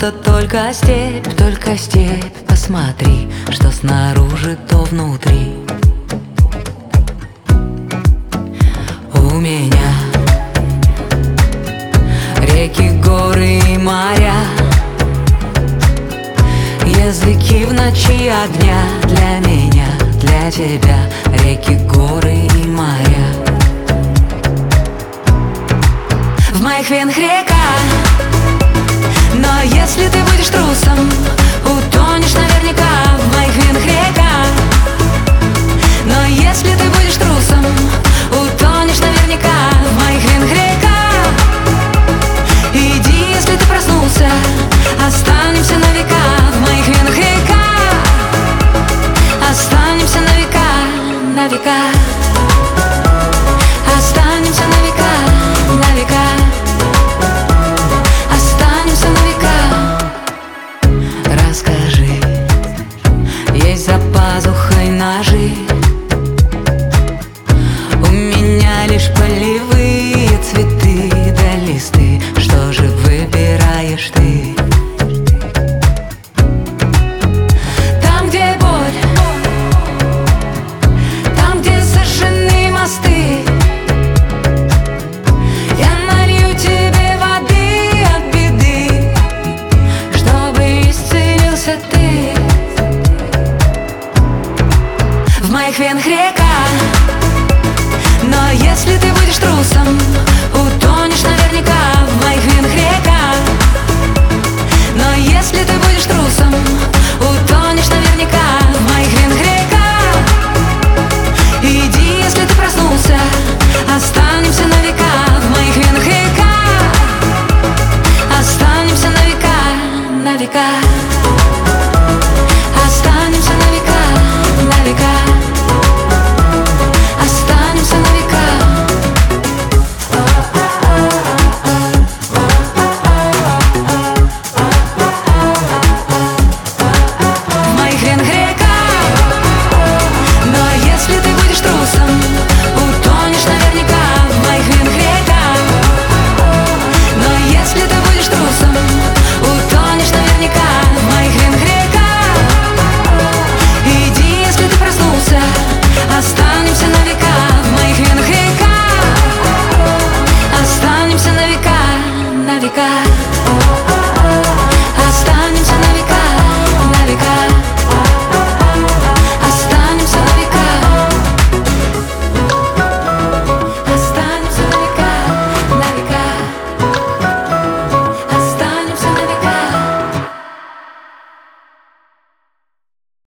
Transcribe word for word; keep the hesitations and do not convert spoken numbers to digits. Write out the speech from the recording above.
будто только степь, только степь. Посмотри, что снаружи, то внутри. У меня реки, горы и моря, языки в ночи огня. Для меня, для тебя реки, горы и моря. В моих венах река, но если ты будешь трусом, утонешь наверняка. В моих венах река, но если ты будешь трусом, утонешь наверняка. В моих венах река, иди, если ты проснулся, останемся на века. В моих венах река, останемся на века, на века. Останемся на века, на века. Останемся на века. Расскажи, есть за пазухой ножи? У меня лишь полевые цветы да листы. Что же выбираешь ты?